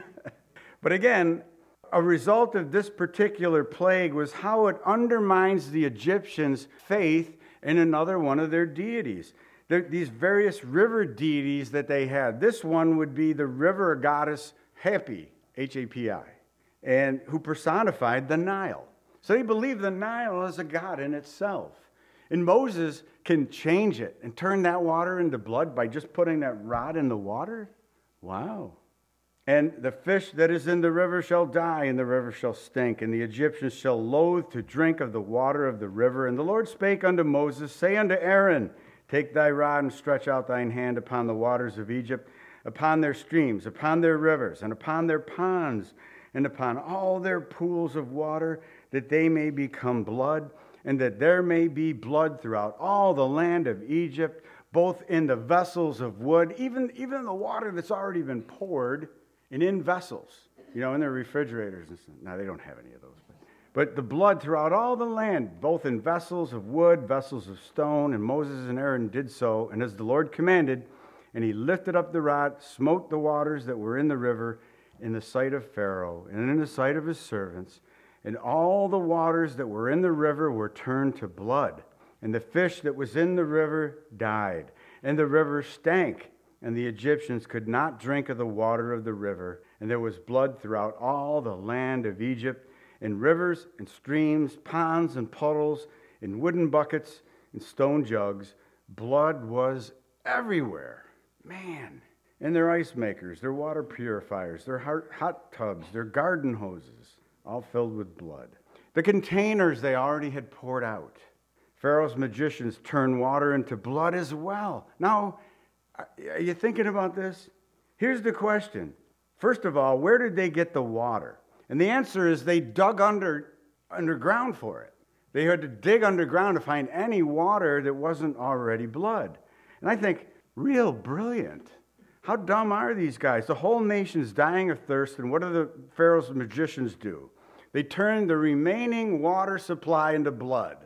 Speaker 1: But again, a result of this particular plague was how it undermines the Egyptians' faith in another one of their deities. These various river deities that they had. This one would be the river goddess Hapi, H-A-P-I, and who personified the Nile. So they believe the Nile is a god in itself. And Moses can change it and turn that water into blood by just putting that rod in the water? Wow. And the fish that is in the river shall die, and the river shall stink, and the Egyptians shall loathe to drink of the water of the river. And the Lord spake unto Moses, Say unto Aaron, Take thy rod and stretch out thine hand upon the waters of Egypt, upon their streams, upon their rivers, and upon their ponds, and upon all their pools of water, that they may become blood, and that there may be blood throughout all the land of Egypt, both in the vessels of wood, even the water that's already been poured, and in vessels, in their refrigerators and stuff. Now, they don't have any of those. But the blood throughout all the land, both in vessels of wood, vessels of stone, and Moses and Aaron did so, and as the Lord commanded, and he lifted up the rod, smote the waters that were in the river in the sight of Pharaoh, and in the sight of his servants, and all the waters that were in the river were turned to blood, and the fish that was in the river died, and the river stank, and the Egyptians could not drink of the water of the river, and there was blood throughout all the land of Egypt, in rivers and streams, ponds and puddles, in wooden buckets and stone jugs. Blood was everywhere. Man. And their ice makers, their water purifiers, their hot tubs, their garden hoses, all filled with blood. The containers they already had poured out. Pharaoh's magicians turned water into blood as well. Now, are you thinking about this? Here's the question. First of all, where did they get the water? And the answer is they dug underground for it. They had to dig underground to find any water that wasn't already blood. And I think, real brilliant. How dumb are these guys? The whole nation's dying of thirst, and what do the Pharaoh's magicians do? They turn the remaining water supply into blood.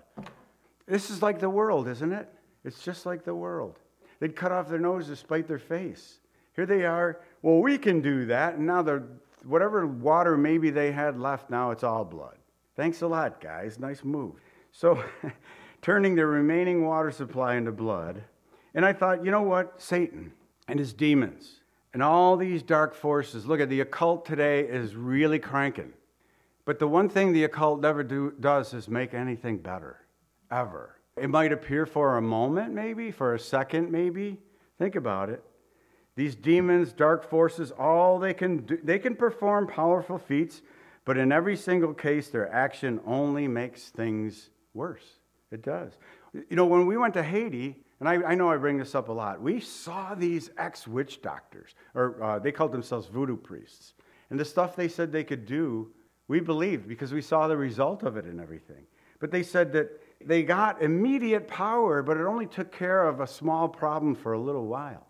Speaker 1: This is like the world, isn't it? It's just like the world. They'd cut off their nose to spite their face. Here they are, well, we can do that, and now whatever water maybe they had left, now it's all blood. Thanks a lot, guys. Nice move. So, turning the remaining water supply into blood. And I thought, you know what? Satan and his demons and all these dark forces. Look at the occult today is really cranking. But the one thing the occult never does is make anything better, ever. It might appear for a moment, maybe, for a second, maybe. Think about it. These demons, dark forces, all they can do, they can perform powerful feats, but in every single case, their action only makes things worse. It does. When we went to Haiti, and I know I bring this up a lot, we saw these ex-witch doctors, or they called themselves voodoo priests. And the stuff they said they could do, we believed because we saw the result of it and everything. But they said that they got immediate power, but it only took care of a small problem for a little while.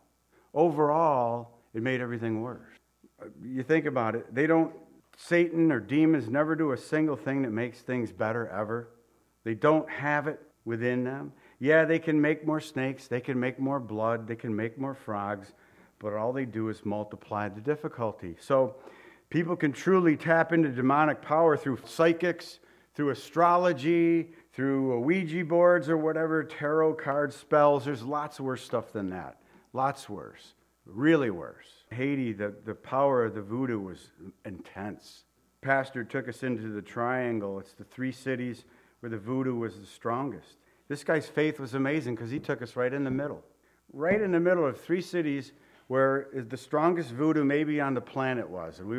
Speaker 1: Overall, it made everything worse. You think about it, Satan or demons never do a single thing that makes things better ever. They don't have it within them. Yeah, they can make more snakes, they can make more blood, they can make more frogs, but all they do is multiply the difficulty. So people can truly tap into demonic power through psychics, through astrology, through Ouija boards or whatever, tarot card spells. There's lots worse stuff than that. Lots worse. Really worse. Haiti, the power of the voodoo was intense. Pastor took us into the triangle. It's the 3 cities where the voodoo was the strongest. This guy's faith was amazing because he took us right in the middle. Right in the middle of 3 cities where the strongest voodoo maybe on the planet was. And we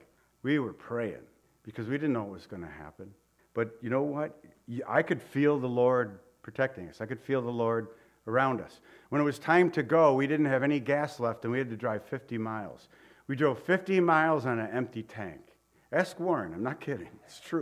Speaker 1: were praying because we didn't know what was going to happen. But you know what? I could feel the Lord protecting us. I could feel the Lord around us. When it was time to go, we didn't have any gas left and we had to drive 50 miles. We drove 50 miles on an empty tank. Ask Warren, I'm not kidding, it's true.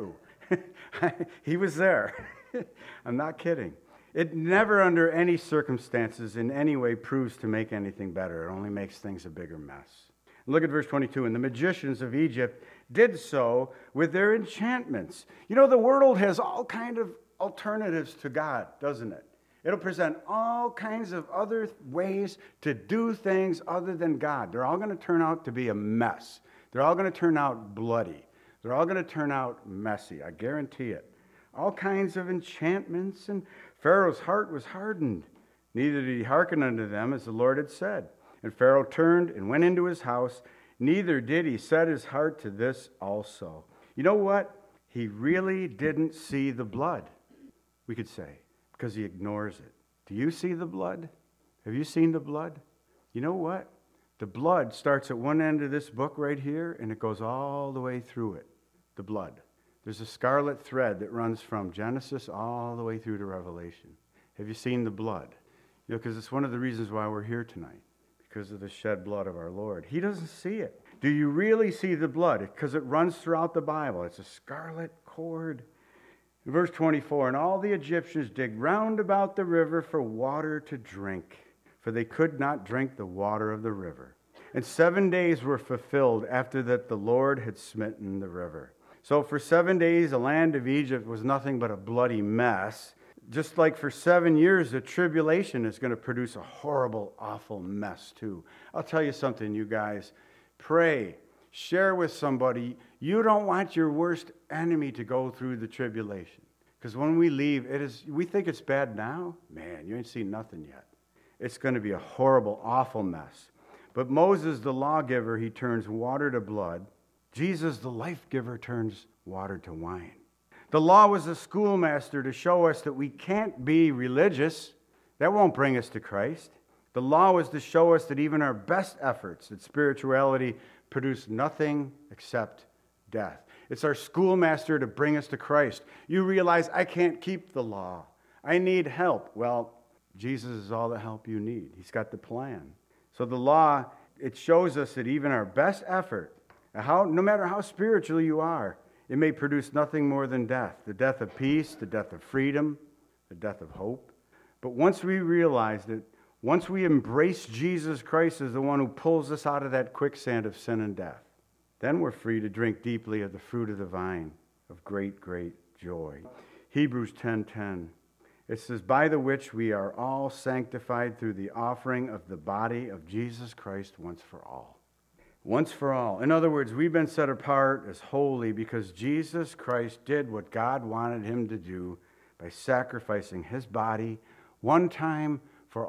Speaker 1: He was there. I'm not kidding. It never under any circumstances in any way proves to make anything better. It only makes things a bigger mess. Look at verse 22. And the magicians of Egypt did so with their enchantments. You know, the world has all kind of alternatives to God, doesn't it? It'll present all kinds of other ways to do things other than God. They're all going to turn out to be a mess. They're all going to turn out bloody. They're all going to turn out messy. I guarantee it. All kinds of enchantments, and Pharaoh's heart was hardened. Neither did he hearken unto them as the Lord had said. And Pharaoh turned and went into his house. Neither did he set his heart to this also. You know what? He really didn't see the blood, we could say, because he ignores it. Do you see the blood? Have you seen the blood? You know what? The blood starts at one end of this book right here, and it goes all the way through it. The blood. There's a scarlet thread that runs from Genesis all the way through to Revelation. Have you seen the blood? You know, because it's one of the reasons why we're here tonight, because of the shed blood of our Lord. He doesn't see it. Do you really see the blood? Because it runs throughout the Bible. It's a scarlet cord. In verse 24, and all the Egyptians digged round about the river for water to drink, for they could not drink the water of the river. And 7 days were fulfilled after that the Lord had smitten the river. So for 7 days, the land of Egypt was nothing but a bloody mess. Just like for 7 years, the tribulation is going to produce a horrible, awful mess too. I'll tell you something, you guys. Pray. Share with somebody. You don't want your worst enemy to go through the tribulation. Because when we leave, we think it's bad now. Man, you ain't seen nothing yet. It's going to be a horrible, awful mess. But Moses, the lawgiver, he turns water to blood. Jesus, the life giver, turns water to wine. The law was a schoolmaster to show us that we can't be religious. That won't bring us to Christ. The law was to show us that even our best efforts at spirituality produce nothing except death. It's our schoolmaster to bring us to Christ. You realize, I can't keep the law. I need help. Well, Jesus is all the help you need. He's got the plan. So the law, it shows us that even our best effort, no matter how spiritual you are, it may produce nothing more than death. The death of peace, the death of freedom, the death of hope. But once we realize that, once we embrace Jesus Christ as the one who pulls us out of that quicksand of sin and death, then we're free to drink deeply of the fruit of the vine of great, great joy. Hebrews 10:10. It says, by the which we are all sanctified through the offering of the body of Jesus Christ once for all. Once for all. In other words, we've been set apart as holy because Jesus Christ did what God wanted him to do by sacrificing his body one time, for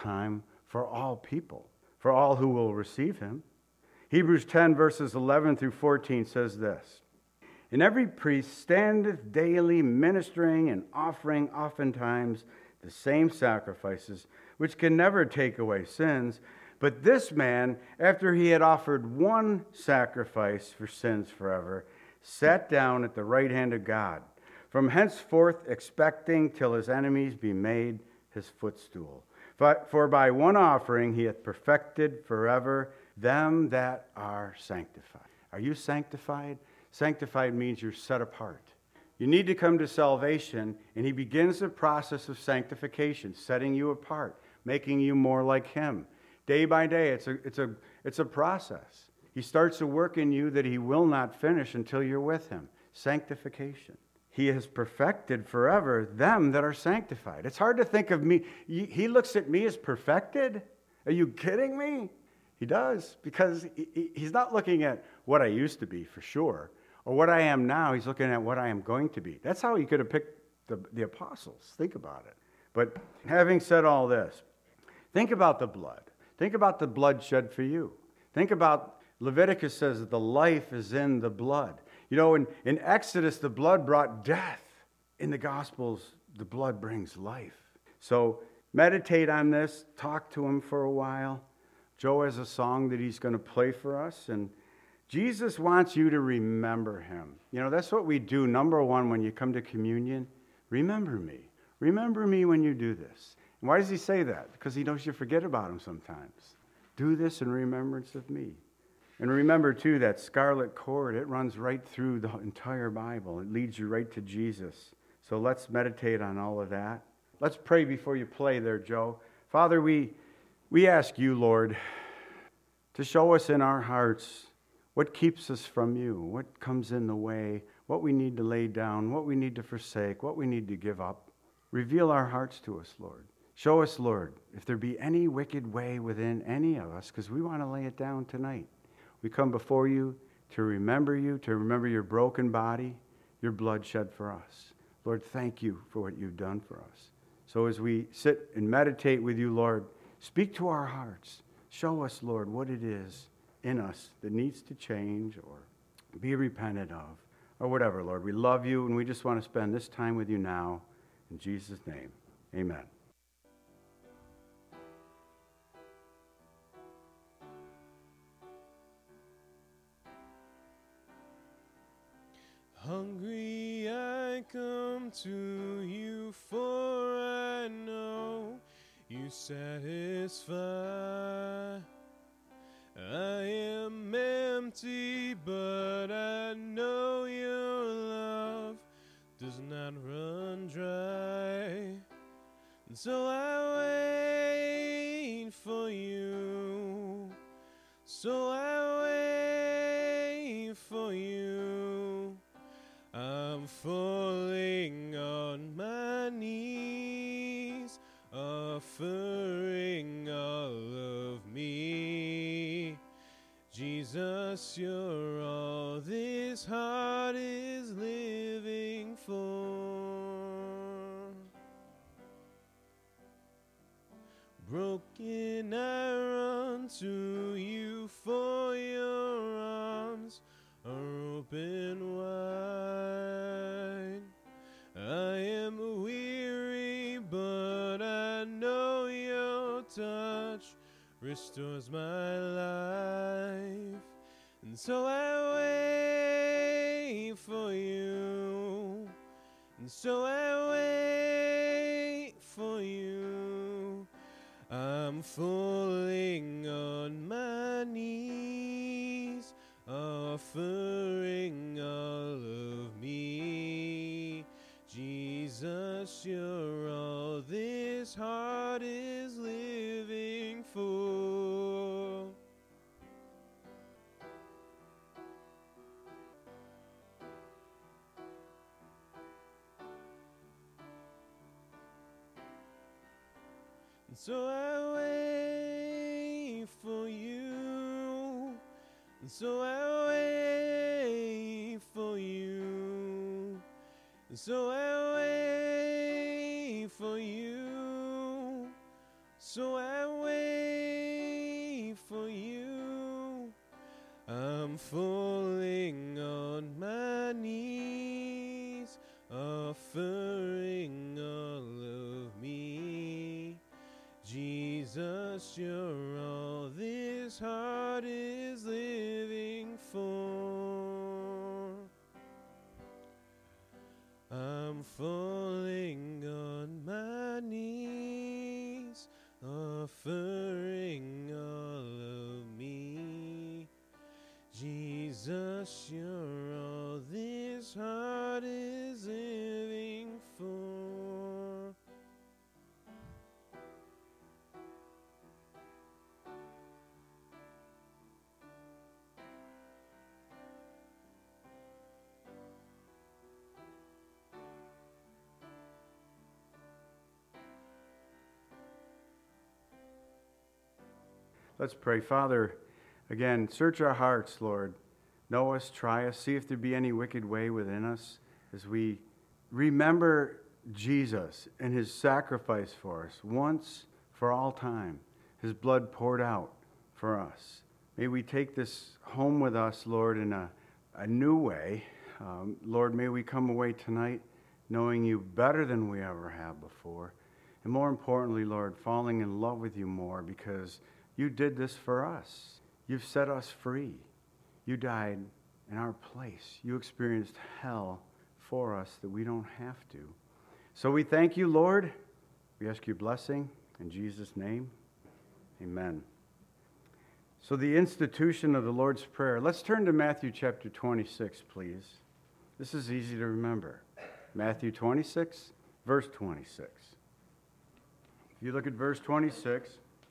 Speaker 1: all people, for all who will receive him. Hebrews 10 verses 11 through 14 says this, and every priest standeth daily ministering and offering oftentimes the same sacrifices, which can never take away sins. But this man, after he had offered one sacrifice for sins forever, sat down at the right hand of God, from henceforth expecting till his enemies be made his footstool. For by one offering he hath perfected forever them that are sanctified. Are you sanctified? Sanctified means you're set apart. You need to come to salvation, and he begins the process of sanctification, setting you apart, making you more like him. Day by day, it's a process. He starts a work in you that he will not finish until you're with him. Sanctification. He has perfected forever them that are sanctified. It's hard to think of me. He looks at me as perfected? Are you kidding me? He does, because he's not looking at what I used to be, for sure, or what I am now. He's looking at what I am going to be. That's how he could have picked the apostles. Think about it. But having said all this, think about the blood. Think about the blood shed for you. Think about, Leviticus says that the life is in the blood. You know, in Exodus, the blood brought death. In the Gospels, the blood brings life. So meditate on this. Talk to him for a while. Joe has a song that he's going to play for us. And Jesus wants you to remember him. You know, that's what we do. Number one, when you come to communion, remember me. Remember me when you do this. And why does he say that? Because he knows you forget about him sometimes. Do this in remembrance of me. And remember, too, that scarlet cord, it runs right through the entire Bible. It leads you right to Jesus. So let's meditate on all of that. Let's pray before you play there, Joe. Father, we ask you, Lord, to show us in our hearts what keeps us from you, what comes in the way, what we need to lay down, what we need to forsake, what we need to give up. Reveal our hearts to us, Lord. Show us, Lord, if there be any wicked way within any of us, because we want to lay it down tonight. We come before you to remember your broken body, your blood shed for us. Lord, thank you for what you've done for us. So as we sit and meditate with you, Lord, speak to our hearts. Show us, Lord, what it is in us that needs to change or be repented of or whatever, Lord. We love you, and we just want to spend this time with you now. In Jesus' name, amen.
Speaker 2: Hungry I come to you, for I know you satisfy. I am empty, but I know your love does not run dry. And so I wait for you. So I wait for you. I'm falling on my knees, offering all of me. Jesus, you're all this heart is living for. Broken I run to you, for your arms are open wide. I am weary, but I know your touch restores my life. And so I wait for you. And so I wait for you. I'm falling on my knees, offering all of me. Jesus, you're all this heart is living for. And so I wait for you. And so I wait for you. And so I wait for you. So I wait for you. I'm falling on my knees, offering all of me. Jesus, you're all this heart is living for. I'm falling on my knees, offering all of me. Jesus, you're all this heart is living for.
Speaker 1: Let's pray. Father, again, search our hearts, Lord. Know us, try us, see if there be any wicked way within us as we remember Jesus and his sacrifice for us once for all time, his blood poured out for us. May we take this home with us, Lord, in a new way. Lord, may we come away tonight knowing you better than we ever have before. And more importantly, Lord, falling in love with you more because you did this for us. You've set us free. You died in our place. You experienced hell for us that we don't have to. So we thank you, Lord. We ask your blessing in Jesus' name. Amen. So So the institution of the Lord's Prayer. Let's turn to Matthew chapter 26, please. This is easy to remember. Matthew 26, verse 26. If you look at verse 26,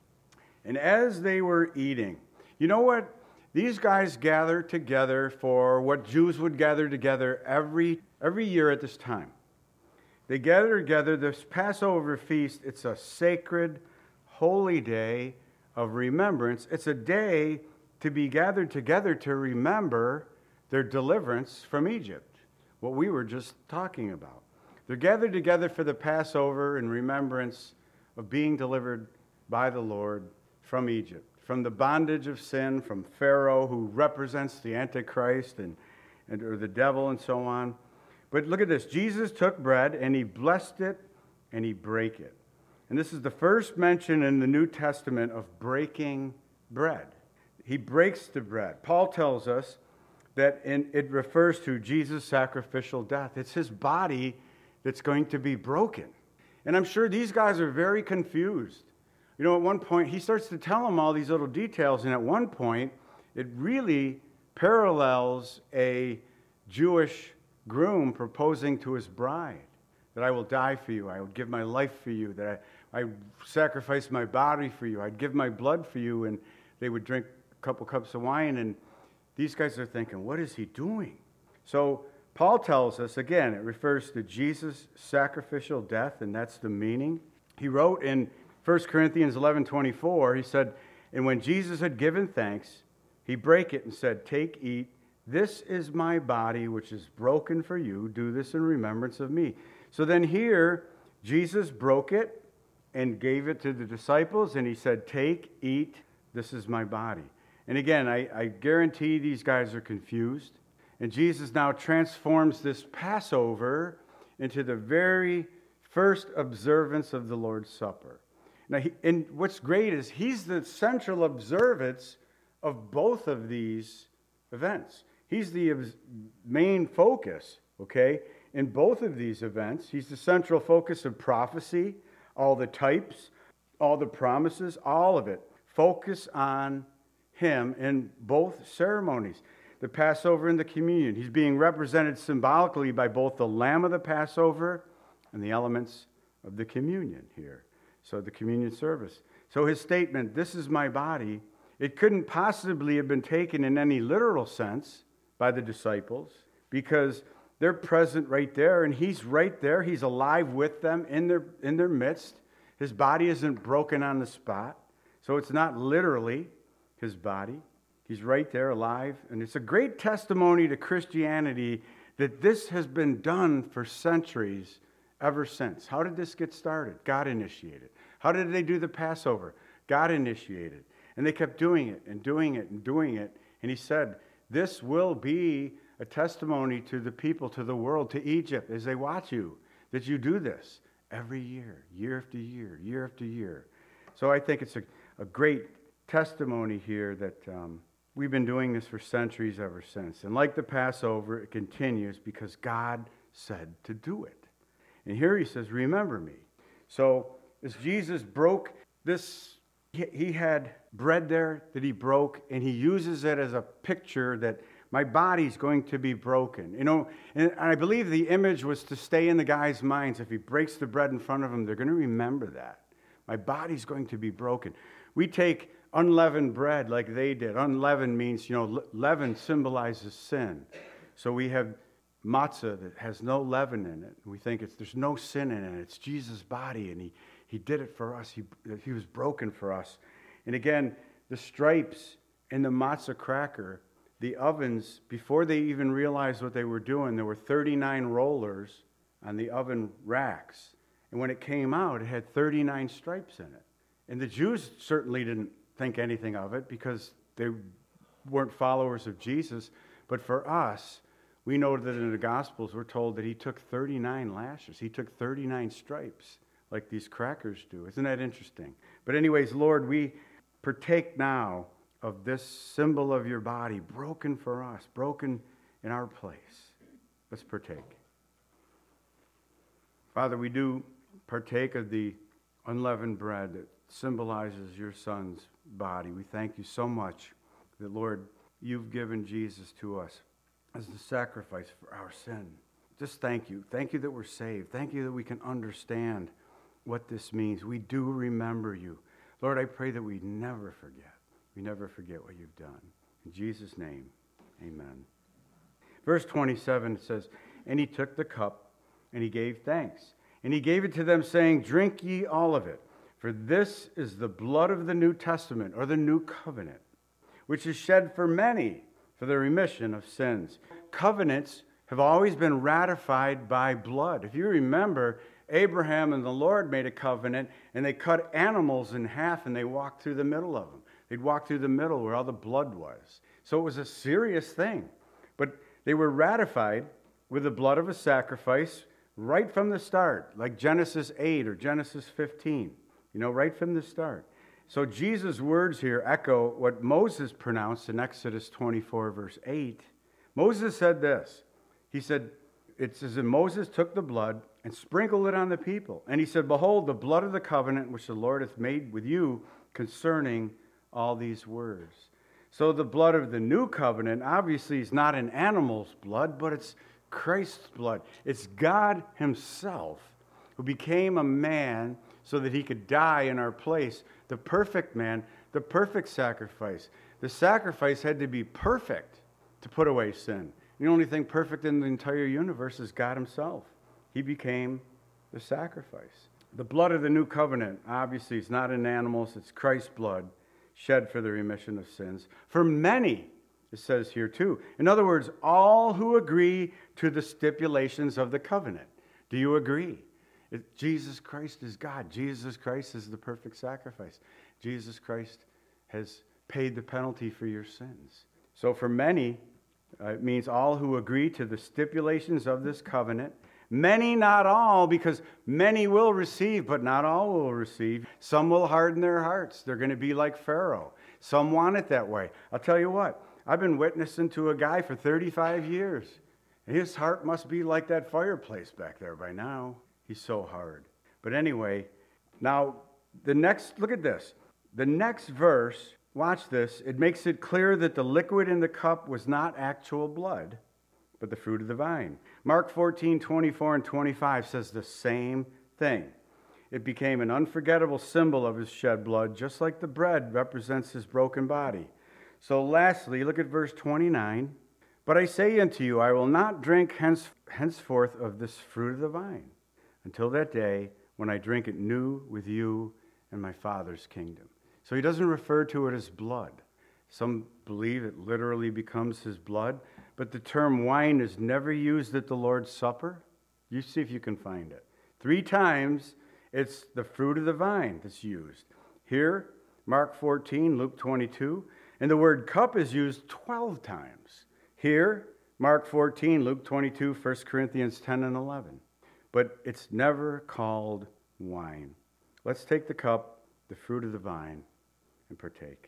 Speaker 1: and as they were eating, you know what? These guys gather together for what Jews would gather together every year at this time. They gather together, this Passover feast, it's a sacred, holy day of remembrance. It's a day to be gathered together to remember their deliverance from Egypt, what we were just talking about. They're gathered together for the Passover in remembrance of being delivered by the Lord from Egypt, from the bondage of sin, from Pharaoh, who represents the Antichrist or the devil and so on. But look at this. Jesus took bread and he blessed it and he brake it. And this is the first mention in the New Testament of breaking bread. He breaks the bread. Paul tells us that it refers to Jesus' sacrificial death. It's his body that's going to be broken. And I'm sure these guys are very confused. You know, at one point, he starts to tell them all these little details, and at one point, it really parallels a Jewish groom proposing to his bride, that I will die for you, I will give my life for you, that I sacrifice my body for you, I'd give my blood for you, and they would drink a couple cups of wine, and these guys are thinking, what is he doing? So Paul tells us, again, it refers to Jesus' sacrificial death, and that's the meaning. He wrote in 1 Corinthians 11:24, he said, and when Jesus had given thanks, he brake it and said, take, eat, this is my body, which is broken for you. Do this in remembrance of me. So then here, Jesus broke it and gave it to the disciples, and he said, take, eat, this is my body. And again, I guarantee these guys are confused. And Jesus now transforms this Passover into the very first observance of the Lord's Supper. Now, and what's great is he's the central observance of both of these events. He's the main focus, okay? In both of these events, he's the central focus of prophecy, all the types, all the promises, all of it. Focus on him in both ceremonies, the Passover and the communion. He's being represented symbolically by both the lamb of the Passover and the elements of the communion here. So the communion service. So his statement, this is my body, it couldn't possibly have been taken in any literal sense by the disciples because they're present right there and he's right there. He's alive with them in their midst. His body isn't broken on the spot. So it's not literally his body. He's right there alive. And it's a great testimony to Christianity that this has been done for centuries ever since. How did this get started? God initiated. How did they do the Passover? God initiated. And they kept doing it and doing it and doing it. And he said, this will be a testimony to the people, to the world, to Egypt, as they watch you, that you do this every year, year after year, year after year. So I think it's a great testimony here that we've been doing this for centuries ever since. And like the Passover, it continues because God said to do it. And here he says, remember me. So as Jesus broke this, he had bread there that he broke, and he uses it as a picture that my body's going to be broken. You know, and I believe the image was to stay in the guy's minds. If he breaks the bread in front of them, they're going to remember that. My body's going to be broken. We take unleavened bread like they did. Unleavened means, leaven symbolizes sin. So we have matzah that has no leaven in it. We think there's no sin in it. It's Jesus' body, and he did it for us. He was broken for us. And again, the stripes in the matzah cracker, the ovens, before they even realized what they were doing, there were 39 rollers on the oven racks. And when it came out, it had 39 stripes in it. And the Jews certainly didn't think anything of it because they weren't followers of Jesus. But for us, we know that in the Gospels, we're told that he took 39 lashes. He took 39 stripes like these crackers do. Isn't that interesting? But anyways, Lord, we partake now of this symbol of your body, broken for us, broken in our place. Let's partake. Father, we do partake of the unleavened bread that symbolizes your Son's body. We thank you so much that, Lord, you've given Jesus to us as the sacrifice for our sin. Just thank you. Thank you that we're saved. Thank you that we can understand what this means. We do remember you. Lord, I pray that we never forget. We never forget what you've done. In Jesus' name, amen. Verse 27 says, "And he took the cup, and he gave thanks. And he gave it to them, saying, 'Drink ye all of it, for this is the blood of the New Testament,'" or the New Covenant, "'which is shed for many for the remission of sins.'" Covenants have always been ratified by blood. If you remember, Abraham and the Lord made a covenant, and they cut animals in half, and they walked through the middle of them. They'd walk through the middle where all the blood was. So it was a serious thing. But they were ratified with the blood of a sacrifice right from the start, like Genesis 8 or Genesis 15, right from the start. So Jesus' words here echo what Moses pronounced in Exodus 24, verse 8. Moses said this. He said, it says, "And Moses took the blood and sprinkled it on the people. And he said, 'Behold, the blood of the covenant which the Lord hath made with you concerning all these words.'" So the blood of the new covenant obviously is not an animal's blood, but it's Christ's blood. It's God himself who became a man so that he could die in our place. The perfect man, the perfect sacrifice. The sacrifice had to be perfect to put away sin. The only thing perfect in the entire universe is God himself. He became the sacrifice. The blood of the new covenant, obviously, is not in animals. It's Christ's blood shed for the remission of sins. For many, it says here too. In other words, all who agree to the stipulations of the covenant. Do you agree? Jesus Christ is God. Jesus Christ is the perfect sacrifice. Jesus Christ has paid the penalty for your sins. So for many, it means all who agree to the stipulations of this covenant. Many, not all, because many will receive, but not all will receive. Some will harden their hearts. They're going to be like Pharaoh. Some want it that way. I'll tell you what, I've been witnessing to a guy for 35 years. His heart must be like that fireplace back there by now. He's so hard. But anyway, now look at this. The next verse, watch this. It makes it clear that the liquid in the cup was not actual blood, but the fruit of the vine. Mark 14, 24 and 25 says the same thing. It became an unforgettable symbol of his shed blood, just like the bread represents his broken body. So lastly, look at verse 29. "But I say unto you, I will not drink henceforth of this fruit of the vine, until that day when I drink it new with you in my Father's kingdom." So he doesn't refer to it as blood. Some believe it literally becomes his blood, but the term wine is never used at the Lord's Supper. You see if you can find it. 3 times it's the fruit of the vine that's used. Here, Mark 14, Luke 22, and the word cup is used 12 times. Here, Mark 14, Luke 22, 1 Corinthians 10 and 11. But it's never called wine. Let's take the cup, the fruit of the vine, and partake.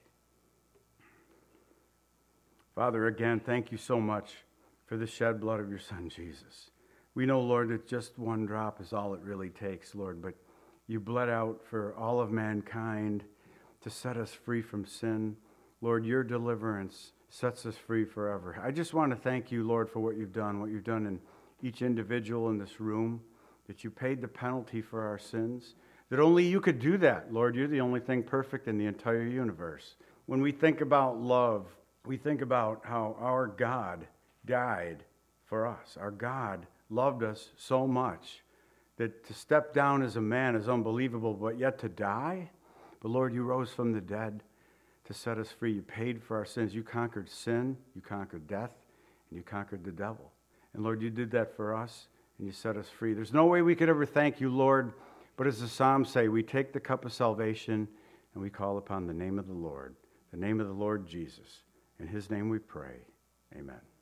Speaker 1: Father, again, thank you so much for the shed blood of your Son, Jesus. We know, Lord, that just one drop is all it really takes, Lord, but you bled out for all of mankind to set us free from sin. Lord, your deliverance sets us free forever. I just want to thank you, Lord, for what you've done in each individual in this room, that you paid the penalty for our sins, that only you could do that. Lord, you're the only thing perfect in the entire universe. When we think about love, we think about how our God died for us. Our God loved us so much that to step down as a man is unbelievable, but yet to die? But Lord, you rose from the dead to set us free. You paid for our sins. You conquered sin, you conquered death, and you conquered the devil. And Lord, you did that for us, and you set us free. There's no way we could ever thank you, Lord, but as the Psalms say, we take the cup of salvation and we call upon the name of the Lord Jesus. In his name we pray. Amen.